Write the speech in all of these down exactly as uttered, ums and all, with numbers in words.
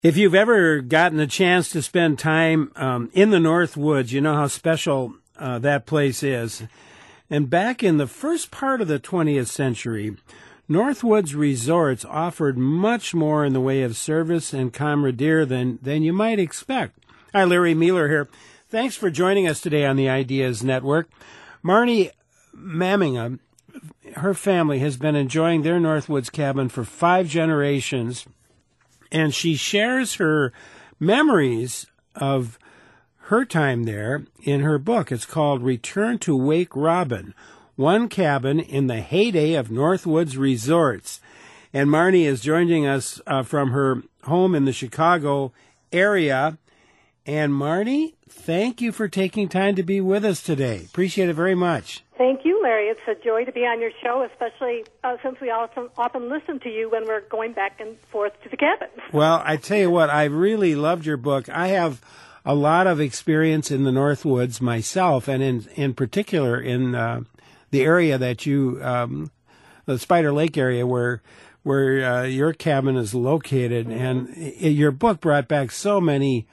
If you've ever gotten a chance to spend time um, in the Northwoods, you know how special uh, that place is. And back in the first part of the twentieth century, Northwoods resorts offered much more in the way of service and camaraderie than, than you might expect. Hi, Larry Mueller here. Thanks for joining us today on the Ideas Network. Marnie Mamminga, her family has been enjoying their Northwoods cabin for five generations, and she shares her memories of her time there in her book. It's called Return to Wake Robin, One Cabin in the Heyday of Northwoods Resorts. And Marnie is joining us uh, from her home in the Chicago area. And Marnie, thank you for taking time to be with us today. Appreciate it very much. Thank you, Larry. It's a joy to be on your show, especially uh, since we often, often listen to you when we're going back and forth to the cabin. Well, I tell you what, I really loved your book. I have a lot of experience in the Northwoods myself, and in, in particular in uh, the area that you, um, the Spider Lake area where where uh, your cabin is located. Mm-hmm. And it, your book brought back so many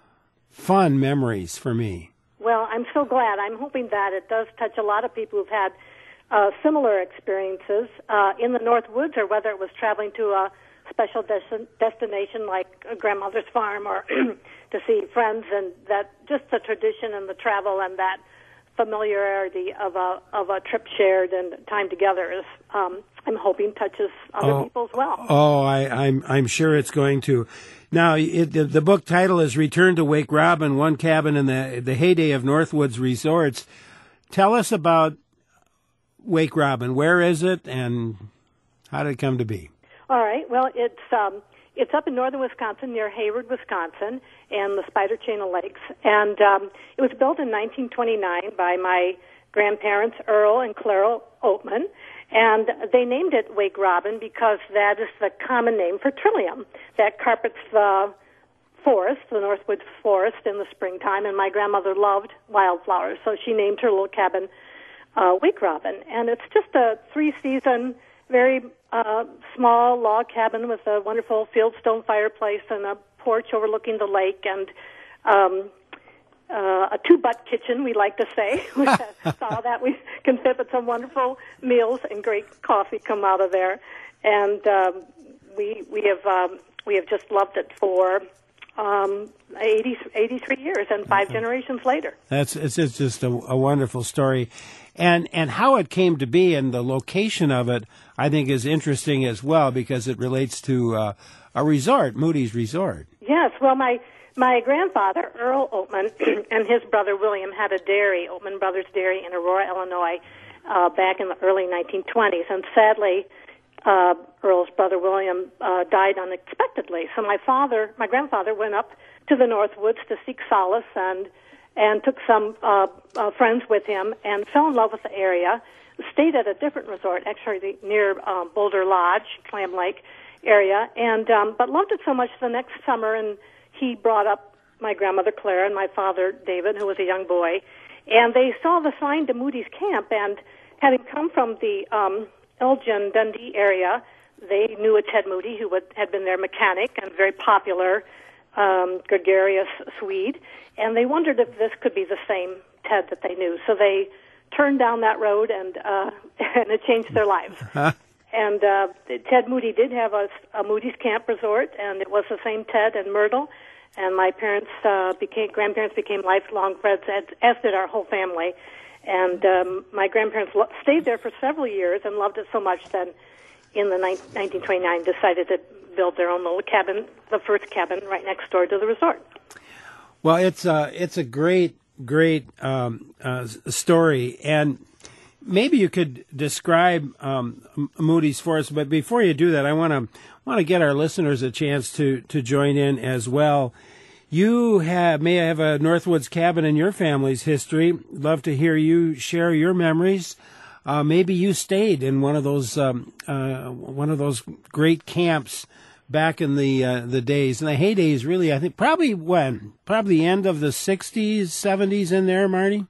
fun memories for me. Well, I'm so glad. I'm hoping that it does touch a lot of people who've had uh, similar experiences uh, in the Northwoods, or whether it was traveling to a special des- destination like a grandmother's farm, or to see friends, and that just the tradition and the travel and that familiarity of a of a trip shared and time together is, um, I'm hoping, touches other oh, people as well. Oh, I, I'm I'm sure it's going to. Now, it, the, the book title is Return to Wake Robin, One Cabin in the the Heyday of Northwoods Resorts. Tell us about Wake Robin. Where is it, and how did it come to be? All right. Well, it's um, it's up in northern Wisconsin, near Hayward, Wisconsin, and the Spider Chain of Lakes. And um, it was built in nineteen twenty-nine by my grandparents, Earl and Clara Oatman. And they named it Wake Robin because that is the common name for trillium that carpets the forest, the Northwoods forest, in the springtime. And my grandmother loved wildflowers, so she named her little cabin uh, Wake Robin. And it's just a three-season, very uh, small log cabin with a wonderful fieldstone fireplace and a porch overlooking the lake, and um, Uh, a two-butt kitchen, we like to say. We saw that we can fit, but some wonderful meals and great coffee come out of there. And um, we we have um, we have just loved it for um, eighty, eighty-three years, and five generations later. That's it's, it's just a, a wonderful story, and and how it came to be and the location of it, I think, is interesting as well, because it relates to uh, a resort, Moody's Resort. Yes, well, my. My grandfather, Earl Oatman, and his brother William had a dairy, Oatman Brothers Dairy, in Aurora, Illinois, uh, back in the early nineteen twenties. And sadly, uh, Earl's brother William uh, died unexpectedly. So my father, my grandfather, went up to the Northwoods to seek solace, and and took some uh, uh, friends with him, and fell in love with the area. Stayed at a different resort, actually near um, Boulder Lodge, Clam Lake area, and um, but loved it so much the next summer, and he brought up my grandmother Clara and my father David, who was a young boy, and they saw the sign to Moody's Camp, and having come from the um, Elgin, Dundee area, they knew a Ted Moody, who would, had been their mechanic and very popular, um, gregarious Swede, and they wondered if this could be the same Ted that they knew. So they turned down that road, and uh, and it changed their lives. And uh, Ted Moody did have a, a Moody's Camp Resort, and it was the same Ted and Myrtle. And my parents uh, became, grandparents became lifelong friends, as, as did our whole family. And um, my grandparents lo- stayed there for several years and loved it so much that in the ni- nineteen twenty-nine decided to build their own little cabin, the first cabin right next door to the resort. Well, it's a, it's a great, great um, uh, story. And maybe you could describe um, Moody's for us, but before you do that, I want to want to get our listeners a chance to, to join in as well. You have may have a Northwoods cabin in your family's history. Love to hear you share your memories. Uh, maybe you stayed in one of those um, uh, one of those great camps back in the uh, the days, and the heydays. Really, I think probably when probably the end of the sixties, seventies in there, Marty. I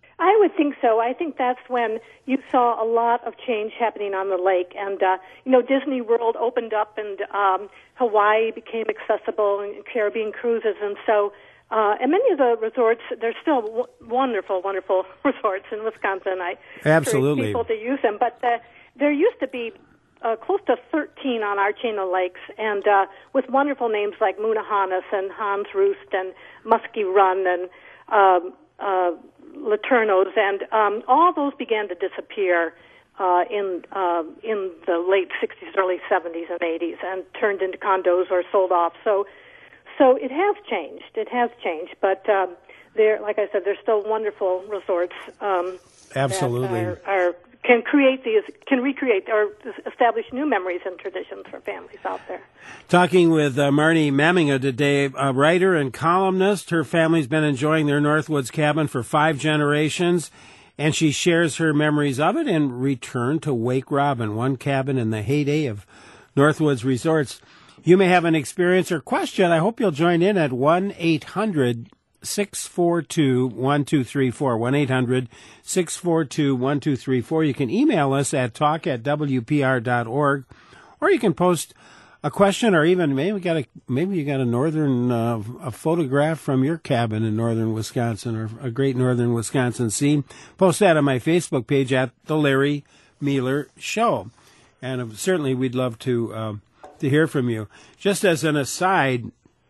would think so. I think that's when you saw a lot of change happening on the lake. And, uh, you know, Disney World opened up and um, Hawaii became accessible and Caribbean cruises. And so, uh, and many of the resorts, there's still w- wonderful, wonderful resorts in Wisconsin. I Absolutely. encourage people to use them. But uh, there used to be uh, close to thirteen on our chain of lakes, and uh, with wonderful names like Moonahannes and Hans Roost and Muskie Run and um, uh, Laternos, and um, all those began to disappear uh, in uh, in the late sixties, early seventies, and eighties, and turned into condos or sold off. So, so it has changed. It has changed, but um, there, like I said, there's still wonderful resorts. Um, Absolutely, that are, are can create these, can recreate or establish new memories and traditions for families out there. Talking with uh, Marnie Mamminga today, a writer and columnist. Her family's been enjoying their Northwoods cabin for five generations, and she shares her memories of it and return to Wake Robin, one cabin in the heyday of Northwoods Resorts. You may have an experience or question. I hope you'll join in at one eight hundred six four two one two three four, one eight hundred six four two one two three four. You can email us at talk at w p r dot org, or you can post a question, or even maybe we got a maybe you got a northern uh, a photograph from your cabin in northern Wisconsin, or a great northern Wisconsin scene. Post that on my Facebook page at the Larry Mueller Show, and uh, certainly we'd love to uh, to hear from you. Just as an aside,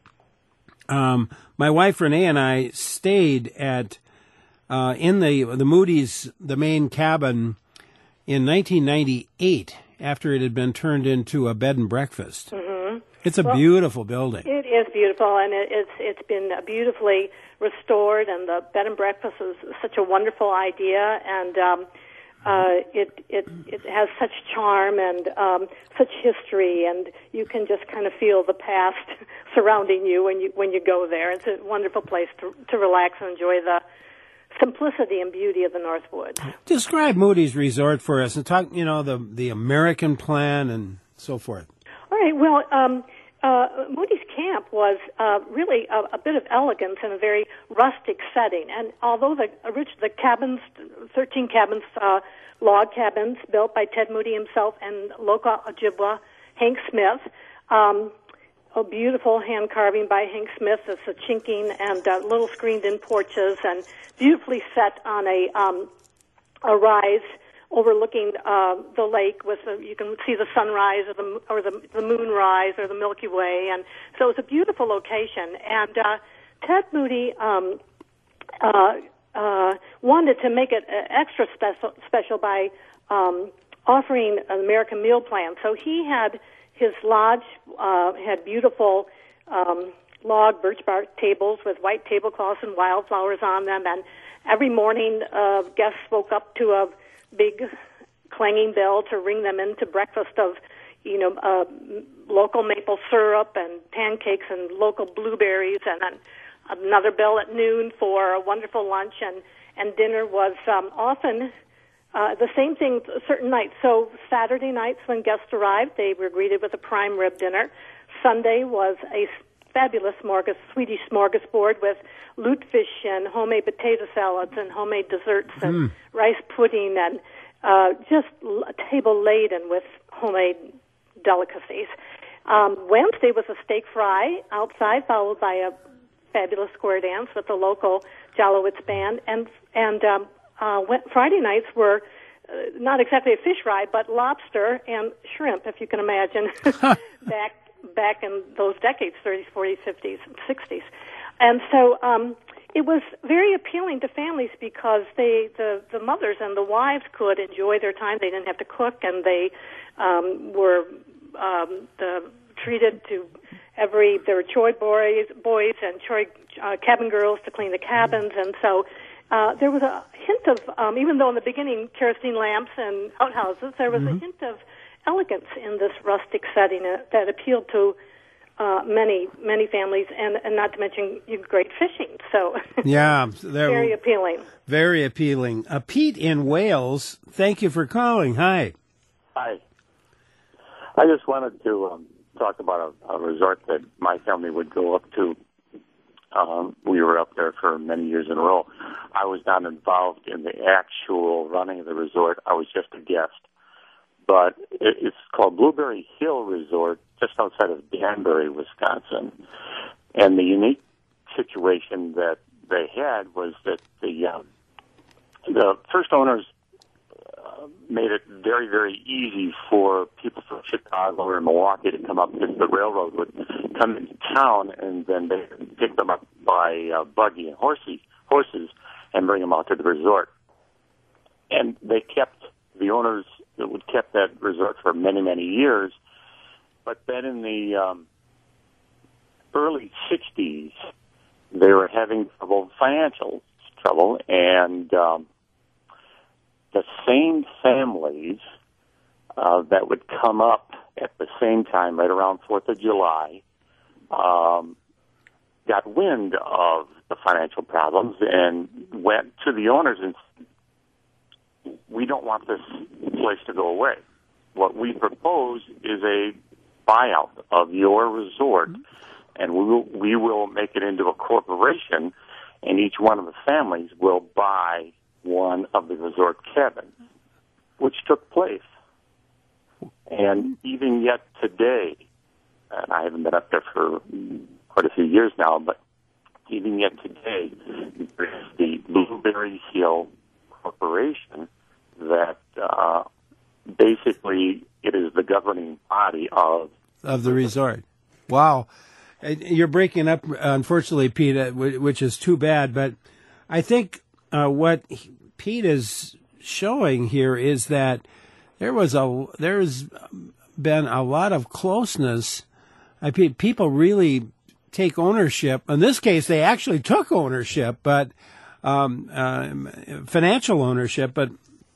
um, my wife Renee and I stayed at uh, in the the Moody's, the main cabin, in nineteen ninety-eight. After it had been turned into a bed and breakfast. Mm-hmm. It's a well, beautiful building. It is beautiful, and it, it's it's been beautifully restored, and the bed and breakfast is such a wonderful idea, and um, uh, it it it has such charm and um, such history, and you can just kind of feel the past surrounding you when you when you go there. It's a wonderful place to to relax and enjoy the simplicity and beauty of the Northwoods. Describe Moody's Resort for us and talk, you know, the the American plan and so forth. All right. Well, um, uh, Moody's Camp was uh, really a, a bit of elegance in a very rustic setting. And although the original the cabins, thirteen cabins, uh, log cabins built by Ted Moody himself and local Ojibwa Hank Smith. Um, A beautiful hand carving by Hank Smith. It's a chinking and uh, little screened-in porches, and beautifully set on a um, a rise overlooking uh, the lake. With the, you can see the sunrise or the or the, the moonrise or the Milky Way, and so it's a beautiful location. And uh, Ted Moody um, uh, uh, wanted to make it extra special special by um, offering an American meal plan. So he had. His lodge uh, had beautiful um, log birch bark tables with white tablecloths and wildflowers on them, and every morning uh, guests woke up to a big clanging bell to ring them into breakfast of, you know, uh, local maple syrup and pancakes and local blueberries, and then another bell at noon for a wonderful lunch, and, and dinner was um, often Uh, the same thing certain nights. So Saturday nights when guests arrived, they were greeted with a prime rib dinner. Sunday was a fabulous smorgas- Swedish smorgasbord with lutefisk and homemade potato salads and homemade desserts and mm. rice pudding, and uh, just a table laden with homemade delicacies. Um, Wednesday was a steak fry outside, followed by a fabulous square dance with the local Jolowitz band, and and um, Uh, Friday nights were uh, not exactly a fish fry, but lobster and shrimp, if you can imagine, back back in those decades, thirties, forties, fifties, and sixties. And so um, it was very appealing to families because they, the, the mothers and the wives could enjoy their time. They didn't have to cook, and they um, were um, the, treated to every, there were chore boys, boys and chore uh, cabin girls to clean the cabins, and so Uh, there was a hint of, um, even though in the beginning kerosene lamps and outhouses, there was mm-hmm. a hint of elegance in this rustic setting uh, that appealed to uh, many, many families, and, and not to mention great fishing. So yeah, very appealing. Very appealing. Uh, Pete in Wales, thank you for calling. Hi. Hi. I just wanted to um, talk about a, a resort that my family would go up to. Um, we were up there for many years in a row. I was not involved in the actual running of the resort. I was just a guest. But it, it's called Blueberry Hill Resort, just outside of Danbury, Wisconsin. And the unique situation that they had was that the uh, the first owners uh, made it very, very easy for people from Chicago or Milwaukee to come up, because the railroad would come into town, and then they would pick them up by uh, buggy and horsey, horses and bring them out to the resort. And they kept, the owners would kept that resort for many, many years. But then in the um, early sixties, they were having trouble, financial trouble, and um, the same families uh, that would come up at the same time, right around fourth of July, um, got wind of the financial problems and went to the owners and said, we don't want this place to go away. What we propose is a buyout of your resort, and we will, we will make it into a corporation, and each one of the families will buy one of the resort cabins, which took place. And even yet today, and I haven't been up there for quite a few years now, but even yet today, there's the Blueberry Hill Corporation that uh, basically it is the governing body of of the resort. Wow. You're breaking up, unfortunately, Pete, which is too bad. But I think uh, what Pete is showing here is that there was a there's been a lot of closeness. I mean, people really take ownership. In this case, they actually took ownership, but um, uh, financial ownership, but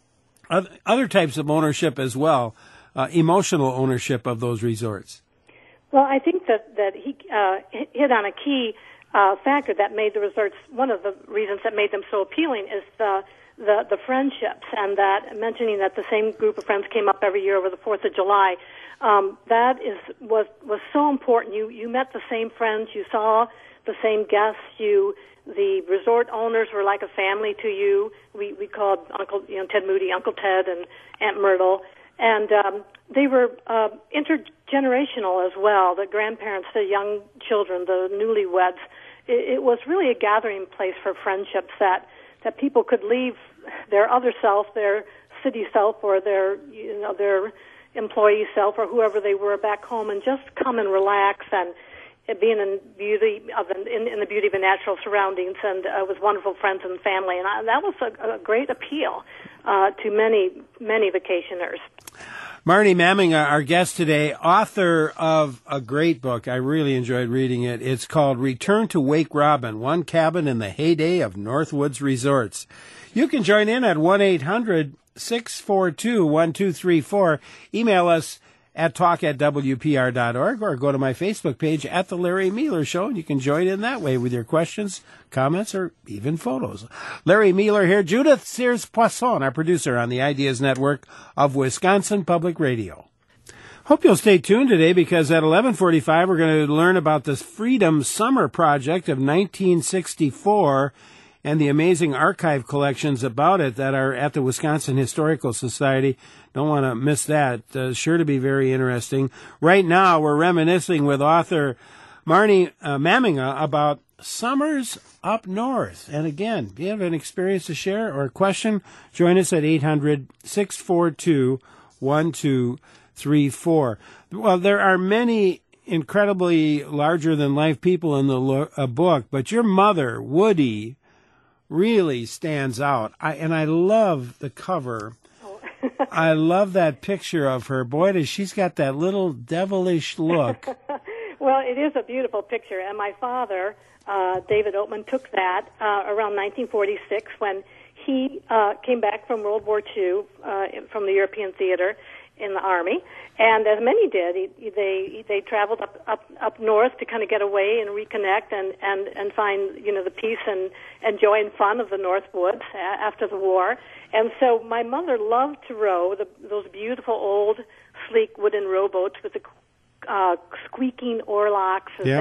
other types of ownership as well, uh, emotional ownership of those resorts. Well, I think that, that he uh, hit on a key uh, factor that made the resorts, one of the reasons that made them so appealing is the, the, the friendships, and that mentioning that the same group of friends came up every year over the fourth of July. Um, that is was was so important. You you met the same friends, you saw the same guests, you the resort owners were like a family to you. We we called Uncle you know Ted Moody Uncle Ted and Aunt Myrtle, and um, they were uh, intergenerational as well. The grandparents, the young children, the newlyweds. It, it was really a gathering place for friendships that that people could leave their other self, their city self, or their you know their employee self, or whoever they were back home, and just come and relax and being in beauty of in, in the beauty of the natural surroundings, and uh, with wonderful friends and family, and I, that was a, a great appeal uh, to many many vacationers. Marnie Mamming, our guest today, author of a great book. I really enjoyed reading it. It's called Return to Wake Robin, One Cabin in the Heyday of Northwoods Resorts. You can join in at one eight hundred six four two one two three four. Email us at talk at W P R dot org, or go to my Facebook page at The Larry Mueller Show, and you can join in that way with your questions, comments, or even photos. Larry Mueller here. Judith Sears-Poisson, our producer on the Ideas Network of Wisconsin Public Radio. Hope you'll stay tuned today, because at eleven forty-five we're going to learn about this Freedom Summer Project of nineteen sixty-four and the amazing archive collections about it that are at the Wisconsin Historical Society. Don't want to miss that. Uh, sure to be very interesting. Right now, we're reminiscing with author Marnie uh, Mamminga about summers up north. And again, if you have an experience to share or a question, join us at eight hundred six four two one two three four. Well, there are many incredibly larger-than-life people in the lo- uh, book, but your mother, Woody, really stands out. I, and I love the cover. Oh. I love that picture of her. Boy, does she's got that little devilish look. Well, it is a beautiful picture. And my father, uh, David Oatman, took that uh, around nineteen forty-six when he uh, came back from World War Two uh, from the European theater in the Army. And as many did, he, they they traveled up, up up north to kind of get away and reconnect and, and, and find, you know, the peace and, and joy and fun of the North Woods after the war. And so my mother loved to row the, those beautiful old sleek wooden rowboats with the uh, squeaking oarlocks as yeah. they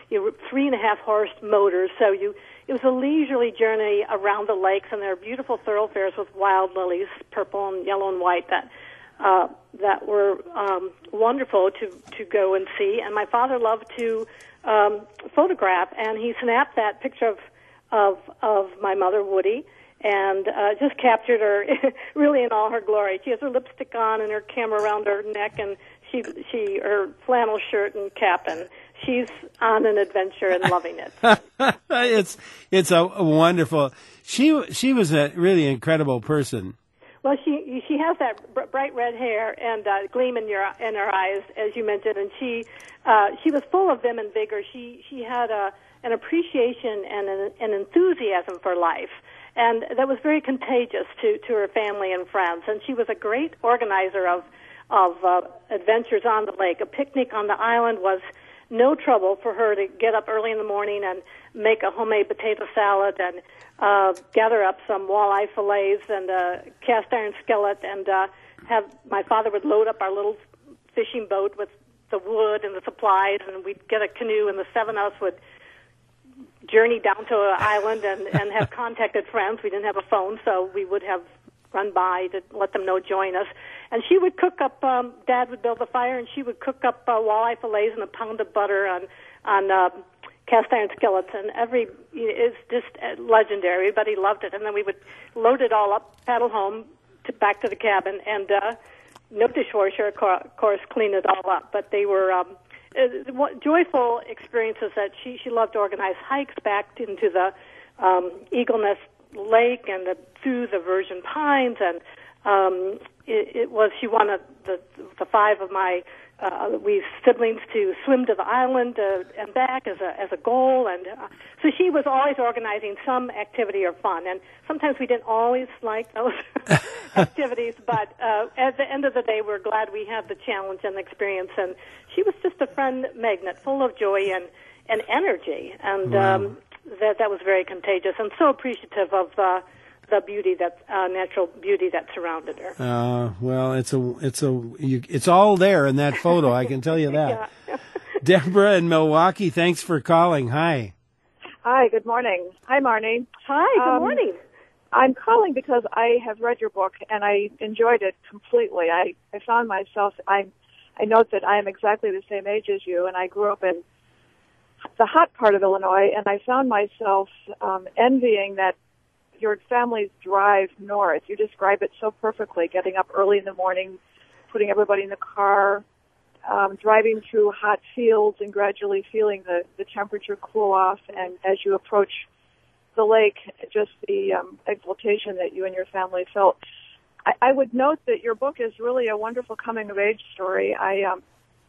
you know, three and a half horse motors. So you, it was a leisurely journey around the lakes, and there are beautiful thoroughfares with wild lilies, purple and yellow and white, that uh, that were um, wonderful to to go and see. And my father loved to um, photograph, and he snapped that picture of of of my mother, Woody, and uh, just captured her really in all her glory. She has her lipstick on and her camera around her neck, and she she her flannel shirt and cap, and she's on an adventure and loving it. it's it's a, a wonderful. She she was a really incredible person. Well, she she has that br- bright red hair and uh, gleam in your in her eyes, as you mentioned, and she uh, she was full of vim and vigor. She she had a an appreciation and an, an enthusiasm for life, and that was very contagious to to her family and friends. And she was a great organizer of of uh, adventures on the lake. A picnic on the island was no trouble for her to get up early in the morning and make a homemade potato salad and uh, gather up some walleye fillets and a cast iron skillet, and uh, have my father would load up our little fishing boat with the wood and the supplies, and we'd get a canoe, and the seven of us would journey down to an island and, and have contacted friends. We didn't have a phone, so we would have run by to let them know, join us. And she would cook up, um, Dad would build a fire, and she would cook up uh, walleye fillets and a pound of butter on, on uh, cast iron skillets. And every, it's just legendary. Everybody loved it. And then we would load it all up, paddle home, to, back to the cabin, and uh, no dishwasher, of course, clean it all up. But they were um, uh, joyful experiences that she, she loved to organize hikes back into the um, Eagle Nest Lake and the, through the Virgin Pines, and um, it, it was she wanted the the five of my uh, we siblings to swim to the island uh, and back as a as a goal, and uh, so she was always organizing some activity or fun. And sometimes we didn't always like those activities, but uh, at the end of the day, we're glad we had the challenge and the experience. And she was just a friend magnet, full of joy and and energy, and. Wow. Um, That that was very contagious, and so appreciative of uh, the beauty that uh, natural beauty that surrounded her. Uh, well, it's a it's a you, it's all there in that photo. I can tell you that. Yeah. Deborah in Milwaukee, thanks for calling. Hi. Hi. Good morning. Hi, Marnie. Hi. Good um, morning. I'm calling because I have read your book and I enjoyed it completely. I I found myself I I note that I am exactly the same age as you, and I grew up in the hot part of Illinois, and I found myself um, envying that your family's drive north. You describe it so perfectly, getting up early in the morning, putting everybody in the car, um, driving through hot fields and gradually feeling the, the temperature cool off, and as you approach the lake, just the um, exultation that you and your family felt. I, I would note that your book is really a wonderful coming-of-age story. I, um,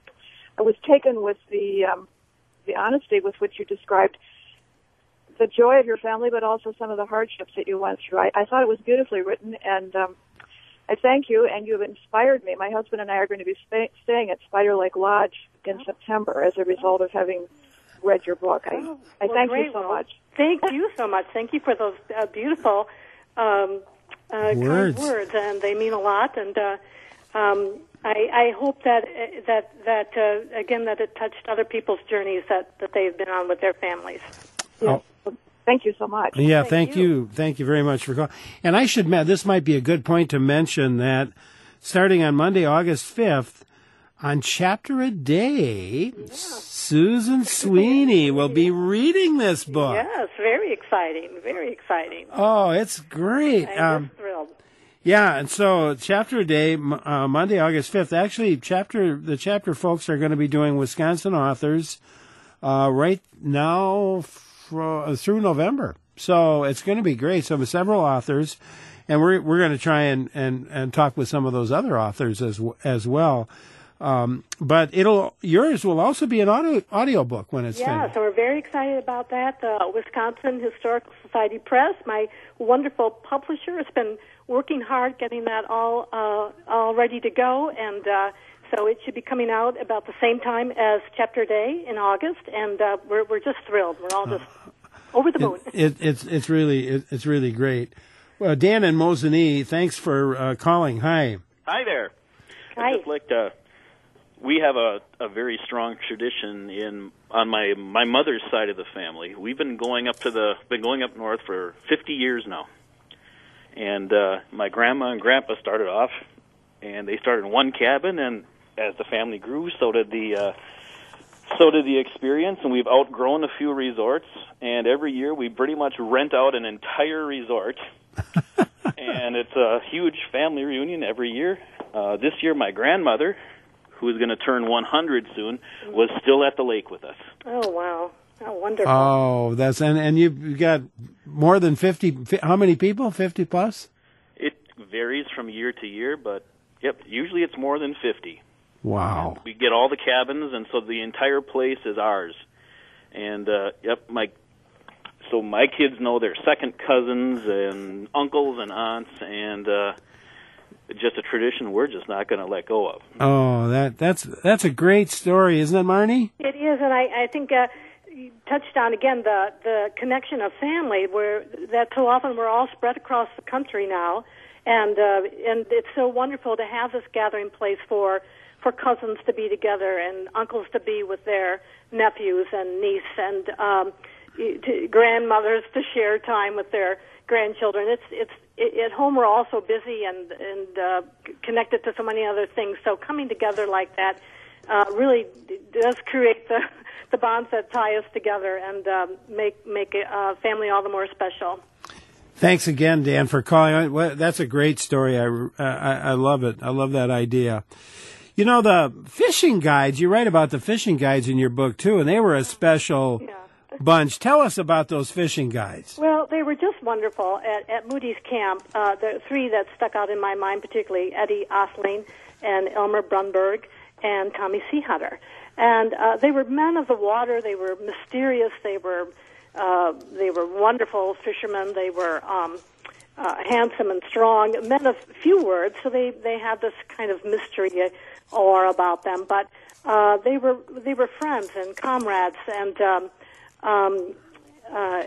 I was taken with the... Um, the honesty with which you described the joy of your family, but also some of the hardships that you went through. I, I thought it was beautifully written, and um, I thank you, and you've inspired me. My husband and I are going to be sp- staying at Spider Lake Lodge in September as a result of having read your book. I, oh, I well, thank great. you so well, much. Thank you so much. Thank you for those uh, beautiful um, uh, words. kind words, and they mean a lot. And uh, um, I, I hope that uh, that that uh, again that it touched other people's journeys that, that they've been on with their families. Yes. Oh. Thank you so much. Yeah, thank, thank you. you. Thank you very much for calling. And I should, this might be a good point to mention that starting on Monday, August fifth, on Chapter a Day, yeah. Susan Sweeney will be reading this book. Yes, very exciting, very exciting. Oh, it's great. I'm um, just thrilled. Yeah, and so Chapter a Day, uh, Monday, August fifth. Actually, chapter the chapter folks are going to be doing Wisconsin authors uh, right now for, through November. So it's going to be great. So with several authors, and we're we're going to try and, and, and talk with some of those other authors as as well. Um, but it'll yours will also be an audio audio book when it's yeah, finished. So we're very excited about that. Uh, Wisconsin Historical Society Press, my wonderful publisher, has been working hard getting that all uh, all ready to go, and uh, so it should be coming out about the same time as Chapter Day in August, and uh, we're we're just thrilled. We're all just uh, over the moon. It, it, it's it's really it, it's really great. Well, Dan and Mosinee, thanks for uh, calling. Hi. Hi there. Hi. I'd just like to. We have a, a very strong tradition in on my my mother's side of the family, we've been going up to the been going up north for fifty years now. And uh, my grandma and grandpa started off, and they started in one cabin, and as the family grew, so did the uh, so did the experience, and we've outgrown a few resorts. And every year, we pretty much rent out an entire resort, and it's a huge family reunion every year. Uh, this year, my grandmother, who is going to turn one hundred soon, was still at the lake with us. Oh, wow. Oh, wonderful. Oh, that's, and, and you've got more than fifty, how many people? fifty plus? It varies from year to year, but, yep, usually it's more than fifty. Wow. And we get all the cabins, and so the entire place is ours. And, uh, yep, my, so my kids know their second cousins and uncles and aunts, and, uh, just a tradition we're just not going to let go of. Oh, that that's that's a great story, isn't it, Marnie? It is, and I, I think uh, you touched on, again, the, the connection of family, where that so often we're all spread across the country now, and uh, and it's so wonderful to have this gathering place for, for cousins to be together and uncles to be with their nephews and niece, and um, to grandmothers to share time with their grandchildren. It's it's it, at home we're all so busy and and uh, connected to so many other things. So coming together like that uh, really does create the the bonds that tie us together and um, make make a uh, family all the more special. Thanks again, Dan, for calling. Well, that's a great story. I, I I love it. I love that idea. You know, the fishing guides. You write about the fishing guides in your book too, and they were a special. Yeah. Bunch. Tell us about those fishing guides. Well, they were just wonderful at, at Moody's Camp. Uh, the three that stuck out in my mind, particularly Eddie Osling and Elmer Brunberg and Tommy Seehutter. And uh, they were men of the water. They were mysterious. They were uh, they were wonderful fishermen. They were um, uh, handsome and strong, men of few words. So they they had this kind of mystery aura about them. But uh, they were they were friends and comrades and. Um, Um, uh,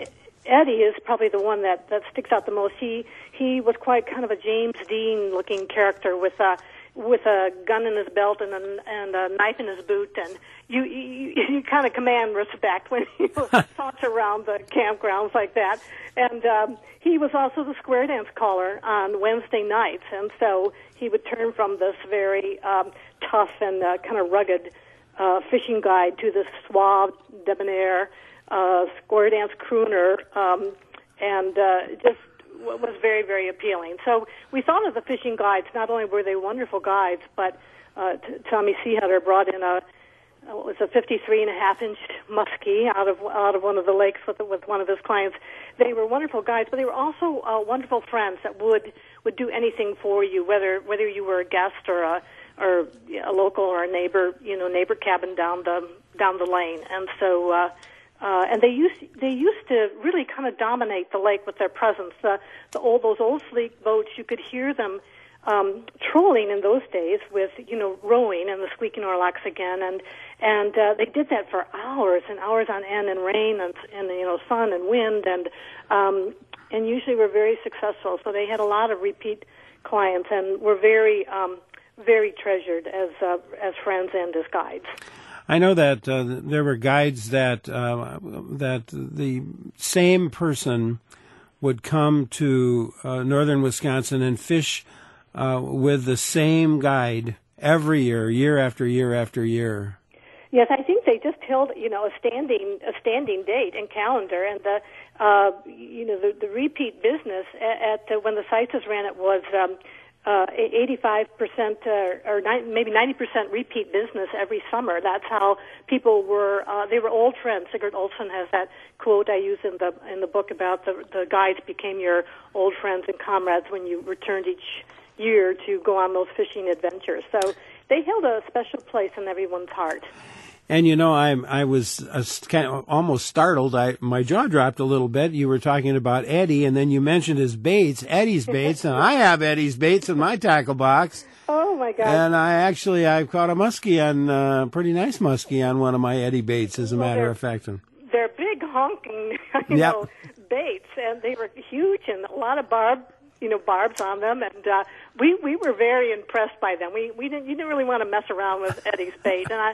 Eddie is probably the one that, that sticks out the most. He he was quite kind of a James Dean looking character with a with a gun in his belt and a, and a knife in his boot, and you you, you kind of command respect when you saunter around the campgrounds like that. And um, he was also the square dance caller on Wednesday nights, and so he would turn from this very um, tough and uh, kind of rugged Uh, fishing guide to this suave, debonair, uh, square dance crooner, um, and uh, just w- was very, very appealing. So we thought of the fishing guides. Not only were they wonderful guides, but uh, t- Tommy Seehutter brought in a what was a fifty-three and a half inch muskie out of out of one of the lakes with with one of his clients. They were wonderful guides, but they were also uh, wonderful friends that would would do anything for you, whether whether you were a guest or a or a local or a neighbor, you know, neighbor cabin down the down the lane. And so, uh, uh, and they used they used to really kind of dominate the lake with their presence. The the old those old sleek boats, you could hear them um, trolling in those days with you know rowing and the squeaking oarlocks again, and and uh, they did that for hours and hours on end in rain and and you know sun and wind and um, and usually were very successful. So they had a lot of repeat clients and were very um, very treasured as uh, as friends and as guides. I know that uh, there were guides that uh, that the same person would come to uh, northern Wisconsin and fish uh, with the same guide every year, year after year after year. Yes, I think they just held, you know, a standing a standing date and calendar, and the uh, you know the, the repeat business at, at uh, when the Seitzes ran it was. Um, Uh, eighty-five percent uh, or nine, maybe ninety percent repeat business every summer. That's how people were. Uh, they were old friends. Sigurd Olson has that quote I use in the in the book about the the guides became your old friends and comrades when you returned each year to go on those fishing adventures. So they held a special place in everyone's heart. And you know, I I was uh, kind of almost startled. I my jaw dropped a little bit. You were talking about Eddie, and then you mentioned his baits, Eddie's baits, and I have Eddie's baits in my tackle box. Oh my God! And I actually I caught a muskie on uh, pretty nice muskie on one of my Eddie baits, as a well, matter of fact. They're big honking, you yep. know, baits, and they were huge and a lot of barb. You know, barbs on them, and uh, we we were very impressed by them. We we didn't you didn't really want to mess around with Eddie's bait, and I.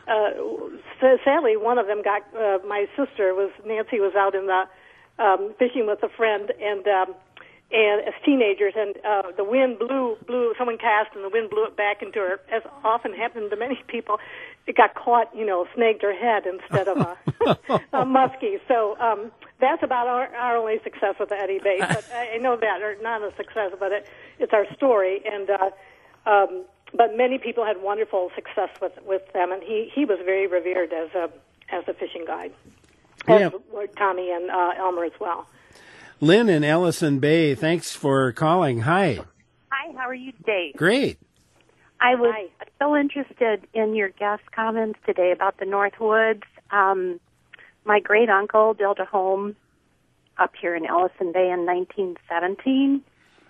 uh, sadly, one of them got, uh, my sister was, Nancy was out in the, um, fishing with a friend, and, um, and as teenagers, and uh, the wind blew, blew, someone cast, and the wind blew it back into her, as often happened to many people. It got caught, you know, snagged her head instead of a, a muskie. So um, that's about our, our only success with the Eddie bait. But I, I know that, or not a success, but it, it's our story. And uh, um, but many people had wonderful success with with them, and he, he was very revered as a as a fishing guide. As were Tommy and uh, Elmer as well. Lynn in Ellison Bay, thanks for calling. Hi. Hi, how are you today? Great. I was Hi. so interested in your guest comments today about the North Woods. Um, my great uncle built a home up here in Ellison Bay in nineteen seventeen,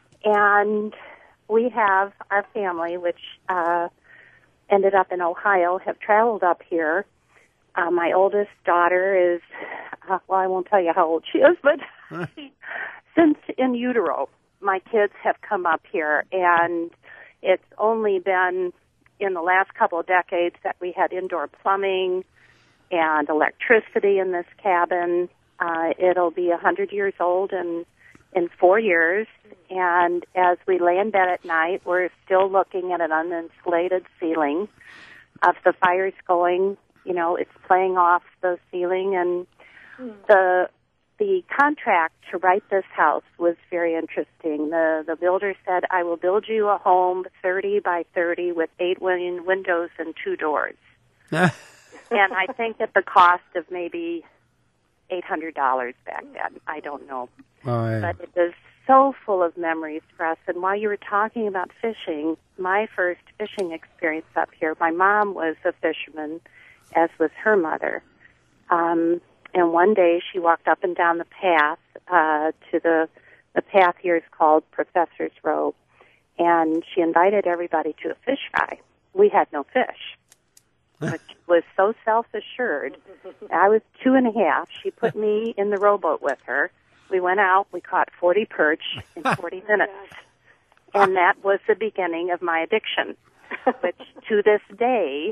and we have our family, which uh, ended up in Ohio, have traveled up here. Uh, my oldest daughter is, uh, well, I won't tell you how old she is, but she, since in utero, my kids have come up here, and it's only been in the last couple of decades that we had indoor plumbing and electricity in this cabin. Uh, it'll be a hundred years old in in four years, and as we lay in bed at night, we're still looking at an uninsulated ceiling. If the fire's going, you know, it's playing off the ceiling, and mm. the the contract to write this house was very interesting. The the builder said, "I will build you a home thirty by thirty with eight win- windows and two doors." And I think at the cost of maybe eight hundred dollars back then. I don't know. Oh, yeah. But it was so full of memories for us. And while you were talking about fishing, my first fishing experience up here, my mom was a fisherman, as was her mother. Um, and one day she walked up and down the path uh, to the, the path here is called Professor's Row, and she invited everybody to a fish fry. We had no fish, which was so self-assured. I was two and a half. She put me in the rowboat with her. We went out. We caught forty perch in forty minutes. And that was the beginning of my addiction, which to this day,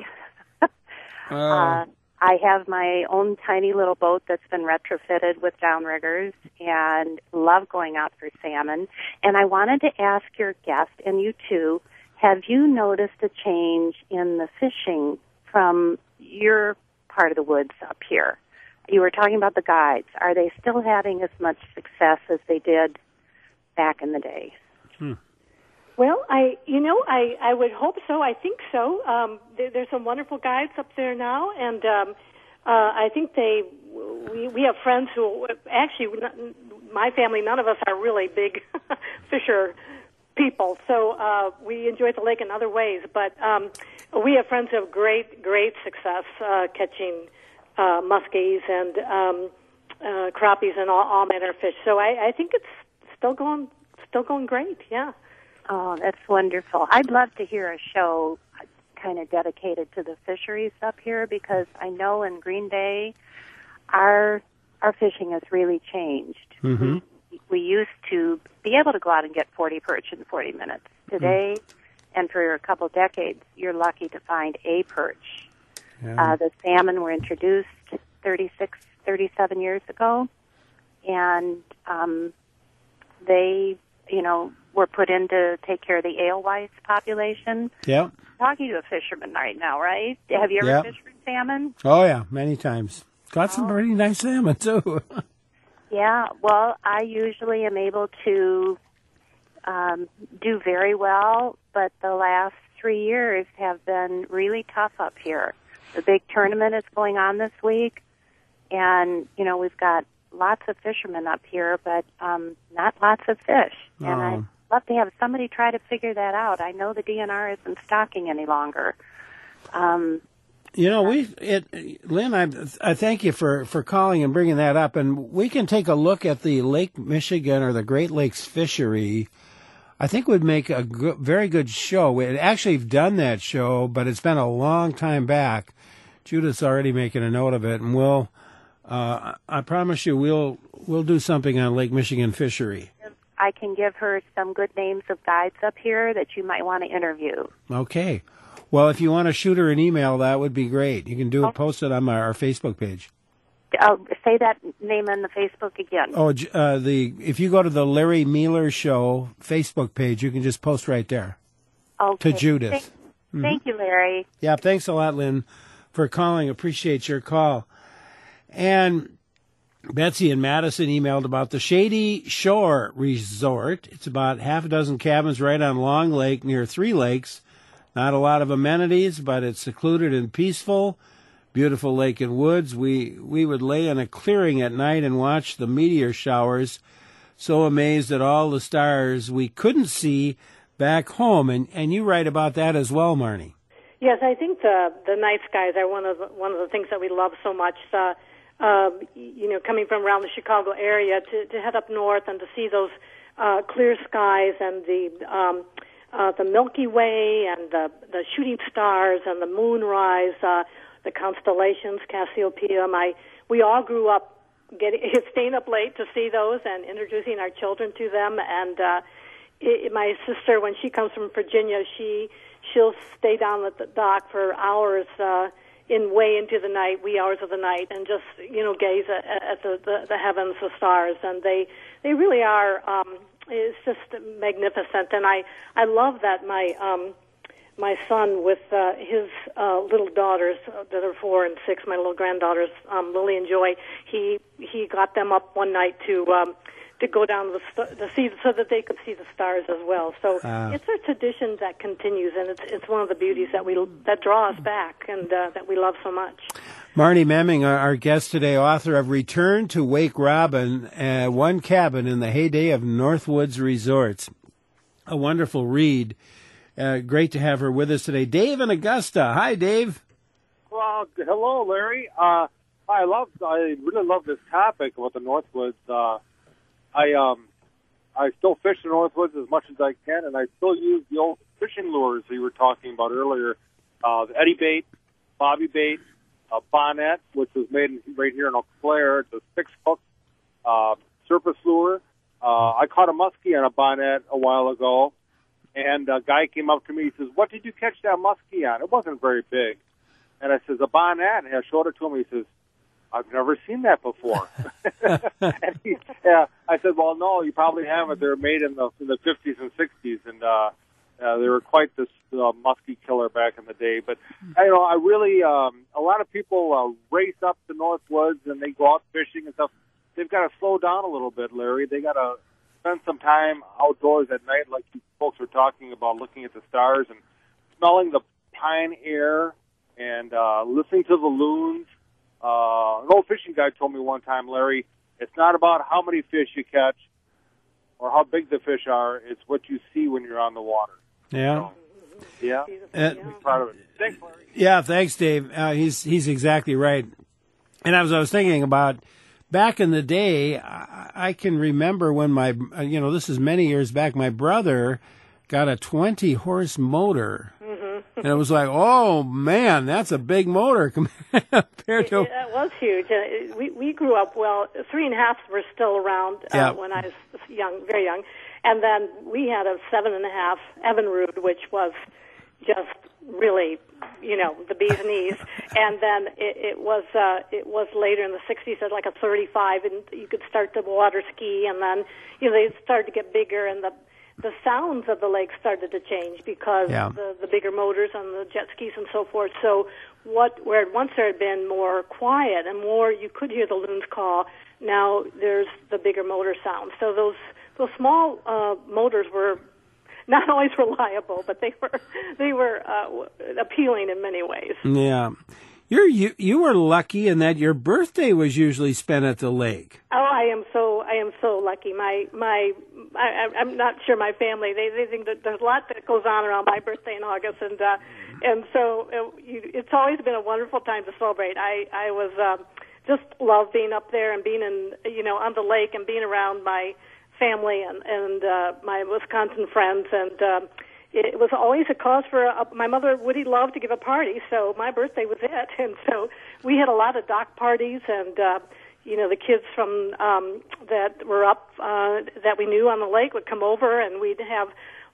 Oh. uh, I have my own tiny little boat that's been retrofitted with downriggers and love going out for salmon. And I wanted to ask your guest, and you too, have you noticed a change in the fishing from your part of the woods up here? You were talking about the guides. Are they still having as much success as they did back in the day? Hmm. Well, I, you know, I, I would hope so. I think so. Um, there, there's some wonderful guides up there now, and um, uh, I think they, we, we have friends who, actually, my family, none of us are really big fisher people, so uh, we enjoy the lake in other ways. But um, we have friends who have great, great success uh, catching uh, muskies and um, uh, crappies and all, all manner of fish. So I, I think it's still going, still going great. Yeah. Oh, that's wonderful. I'd love to hear a show kind of dedicated to the fisheries up here, because I know in Green Bay, our our fishing has really changed. Mm-hmm. We, we used to be able to go out and get forty perch in forty minutes. Today, mm-hmm. and for a couple decades, you're lucky to find a perch. Yeah. Uh, the salmon were introduced thirty-six, thirty-seven years ago, and um, they, you know, were put in to take care of the alewife population. Yeah. Talking to a fisherman right now, right? Have you ever yep. fished for salmon? Oh, yeah, many times. Got some oh. pretty nice salmon, too. Yeah, well, I usually am able to um, do very well, but the last three years have been really tough up here. The big tournament is going on this week, and, you know, we've got lots of fishermen up here, but um, not lots of fish. Oh. And I'd love to have somebody try to figure that out. I know the D N R isn't stocking any longer. Um, you know, we, it, Lynn, I, I thank you for, for calling and bringing that up, and we can take a look at the Lake Michigan or the Great Lakes fishery. I think would make a good, very good show. We had actually done that show, but it's been a long time back. Judith's already making a note of it, and we'll, uh, I promise you, we'll we'll do something on Lake Michigan fishery. I can give her some good names of guides up here that you might want to interview. Okay. Well, if you want to shoot her an email, that would be great. You can do it, post it on our, our Facebook page. Uh, say that name on the Facebook again. Oh, uh, the if you go to the Larry Mealer Show Facebook page, you can just post right there. Okay. To Judith. Thank, mm-hmm. thank you, Larry. Yeah, thanks a lot, Lynn, for calling. Appreciate your call. And Betsy in Madison emailed about the Shady Shore Resort. It's about half a dozen cabins right on Long Lake near Three Lakes. Not a lot of amenities, but it's secluded and peaceful. Beautiful lake and woods. We we would lay in a clearing at night and watch the meteor showers, so amazed at all the stars we couldn't see back home. And, and you write about that as well, Marnie. Yes, I think the the night skies are one of the, one of the things that we love so much. Uh, uh, you know, coming from around the Chicago area to, to head up north and to see those uh, clear skies and the um, uh, the Milky Way and the the shooting stars and the moonrise. Uh, The constellations, Cassiopeia. My, we all grew up getting staying up late to see those and introducing our children to them. And uh, it, my sister, when she comes from Virginia, she she'll stay down at the dock for hours uh, in way into the night, wee hours of the night, and just you know gaze at, at the, the the heavens, the stars, and they they really are. Um, it's just magnificent, and I I love that my. Um, My son, with uh, his uh, little daughters uh, that are four and six, my little granddaughters, um, Lily and Joy, he he got them up one night to um, to go down the st- to see so that they could see the stars as well. So uh, it's a tradition that continues, and it's it's one of the beauties that we that draw us back and uh, that we love so much. Marnie Memming, our, our guest today, author of Return to Wake Robin, uh, One Cabin in the Heyday of Northwoods Resorts. A wonderful read. Uh, great to have her with us today. Dave in Augusta. Hi, Dave. Well, hello, Larry. Uh, I love, I really love this topic about the Northwoods. Uh, I um, I still fish the Northwoods as much as I can, and I still use the old fishing lures that you were talking about earlier. Uh, the Eddie bait, Bobby bait, uh, Bonnet, which was made right here in Eau Claire. It's a six-hook uh, surface lure. Uh, I caught a muskie on a Bonnet a while ago. And a guy came up to me, he says, "What did you catch that muskie on?" It wasn't very big. And I says, "A Bonnet." And I showed it to him. He says, "I've never seen that before." and he, yeah, I said, "Well, no, you probably haven't. They were made in the in the fifties and sixties, and uh, uh, they were quite this uh, muskie killer back in the day." But, you know, I really, um, a lot of people uh, race up the Northwoods, and they go out fishing and stuff. They've got to slow down a little bit, Larry. They got to spend some time outdoors at night, like you folks were talking about, looking at the stars and smelling the pine air and uh, listening to the loons. Uh, an old fishing guide told me one time, Larry, it's not about how many fish you catch or how big the fish are. It's what you see when you're on the water. Yeah. So, yeah. Uh, I'm proud of it. Thanks, Larry. Yeah, thanks, Dave. Uh, he's he's exactly right. And as I was thinking about back in the day, I, I can remember when my, you know, this is many years back, my brother got a twenty-horse motor. Mm-hmm. And it was like, oh, man, that's a big motor compared to... It, it was huge. Uh, we, we grew up, well, three and a half were still around uh, yeah. when I was young, very young. And then we had a seven and a half Evinrude, which was just really, you know, the bee's knees. And then it, it was uh, it was later in the sixties at like a thirty-five, and you could start to water ski, and then you know they started to get bigger, and the the sounds of the lake started to change because yeah. the the bigger motors on the jet skis and so forth. So what where once there had been more quiet and more you could hear the loons call, now there's the bigger motor sound. So those those small uh, motors were not always reliable, but they were they were uh, appealing in many ways. Yeah, you're you you were lucky in that your birthday was usually spent at the lake. Oh, I am so I am so lucky. My my I, I'm not sure my family they they think that there's a lot that goes on around my birthday in August, and uh, and so it, it's always been a wonderful time to celebrate. I I was um, just love being up there and being in you know on the lake and being around my family and, and uh, my Wisconsin friends, and um, it was always a cause for a, my mother Woody loved to give a party, so my birthday was it, and so we had a lot of dock parties, and uh, you know the kids from um, that were up uh, that we knew on the lake would come over, and we'd have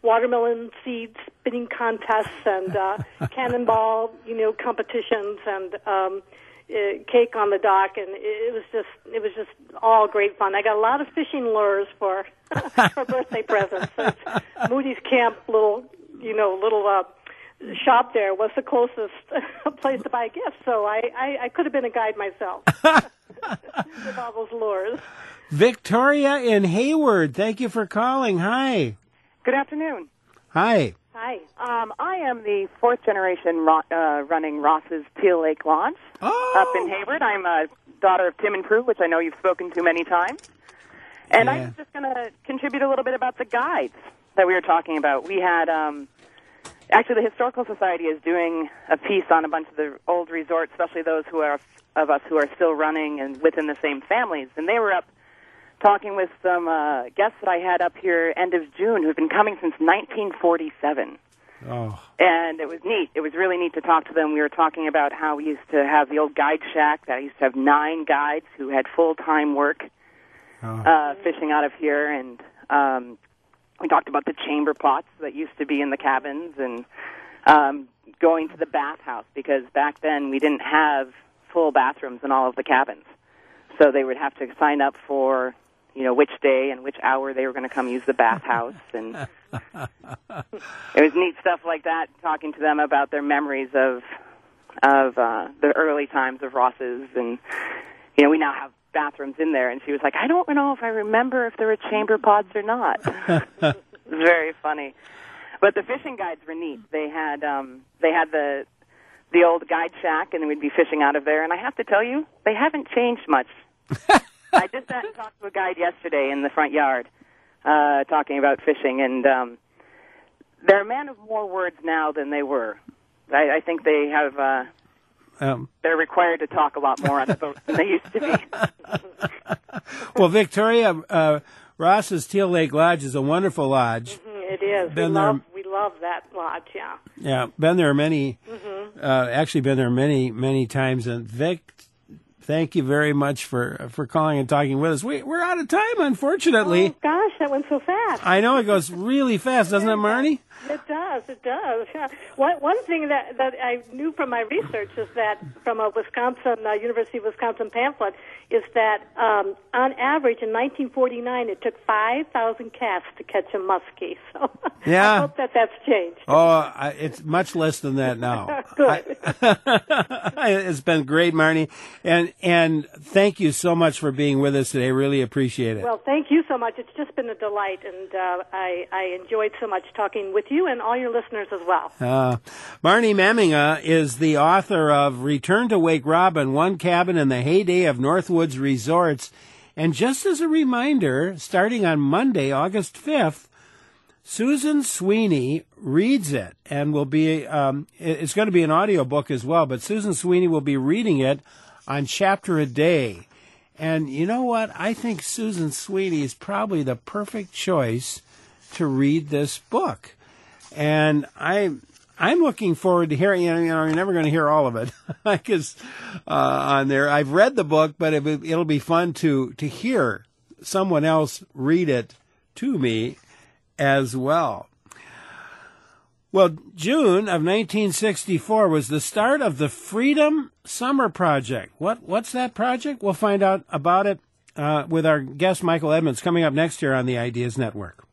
watermelon seed spinning contests and uh, cannonball, you know, competitions and um, uh, cake on the dock, and it was just it was just all great fun. I got a lot of fishing lures for for birthday presents. So it's Moody's Camp little, you know, little. Uh, shop there was the closest place to buy gifts, so I, I, I could have been a guide myself with all those lures. Victoria in Hayward, thank you for calling. Hi. Good afternoon. Hi. Hi. Um, I am the fourth generation ro- uh, running Ross's Teal Lake Lodge oh. up in Hayward. I'm a daughter of Tim and Prue, which I know you've spoken to many times. And yeah. I was just going to contribute a little bit about the guides that we were talking about. We had... Um, Actually, the Historical Society is doing a piece on a bunch of the old resorts, especially those who are of us who are still running and within the same families. And they were up talking with some uh, guests that I had up here end of June who have been coming since nineteen forty-seven. Oh. And it was neat. It was really neat to talk to them. We were talking about how we used to have the old guide shack, that I used to have nine guides who had full-time work oh. uh, fishing out of here, and... Um, We talked about the chamber pots that used to be in the cabins and um, going to the bathhouse, because back then we didn't have full bathrooms in all of the cabins. So they would have to sign up for, you know, which day and which hour they were going to come use the bathhouse. And it was neat stuff like that, talking to them about their memories of of uh, the early times of Ross's. And, you know, we now have bathrooms in there, and she was like, I don't know if I remember if there were chamber pods or not. It was very funny. But the fishing guides were neat. They had um, they had the the old guide shack, and we'd be fishing out of there. And I have to tell you, they haven't changed much. I just sat and talked to a guide yesterday in the front yard, uh, talking about fishing, and um, they're a man of more words now than they were. I, I think they have. Uh, Um, They're required to talk a lot more on the boat than they used to be. Well, Victoria, uh, Ross's Teal Lake Lodge is a wonderful lodge. Mm-hmm, it is. Been we love there, we love that lodge. Yeah. Yeah, been there many. Mm-hmm. Uh, actually, been there many many times. And Vic, thank you very much for for calling and talking with us. We we're out of time, unfortunately. Oh gosh, that went so fast. I know it goes really fast, doesn't it, Marnie? It does, it does. Yeah. One, one thing that, that I knew from my research is that from a Wisconsin, uh, University of Wisconsin pamphlet, is that um, on average in nineteen forty-nine it took five thousand casts to catch a muskie. So yeah. I hope that that's changed. Oh, I, it's much less than that now. Good. I, it's been great, Marnie. And, and thank you so much for being with us today. Really appreciate it. Well, thank you so much. It's just been a delight, and uh, I, I enjoyed so much talking with you and all your listeners as well. Uh, Marnie Memminga is the author of Return to Wake Robin, One Cabin in the Heyday of Northwoods Resorts. And just as a reminder, starting on Monday, August fifth, Susan Sweeney reads it, and will be, um, it's going to be an audiobook as well, but Susan Sweeney will be reading it on chapter a day. And you know what? I think Susan Sweeney is probably the perfect choice to read this book. And I, I'm looking forward to hearing, you know, you're never going to hear all of it because uh, on there. I've read the book, but it, it'll be fun to, to hear someone else read it to me as well. Well, June of nineteen sixty-four was the start of the Freedom Summer Project. What What's that project? We'll find out about it uh, with our guest, Michael Edmonds, coming up next year on the Ideas Network.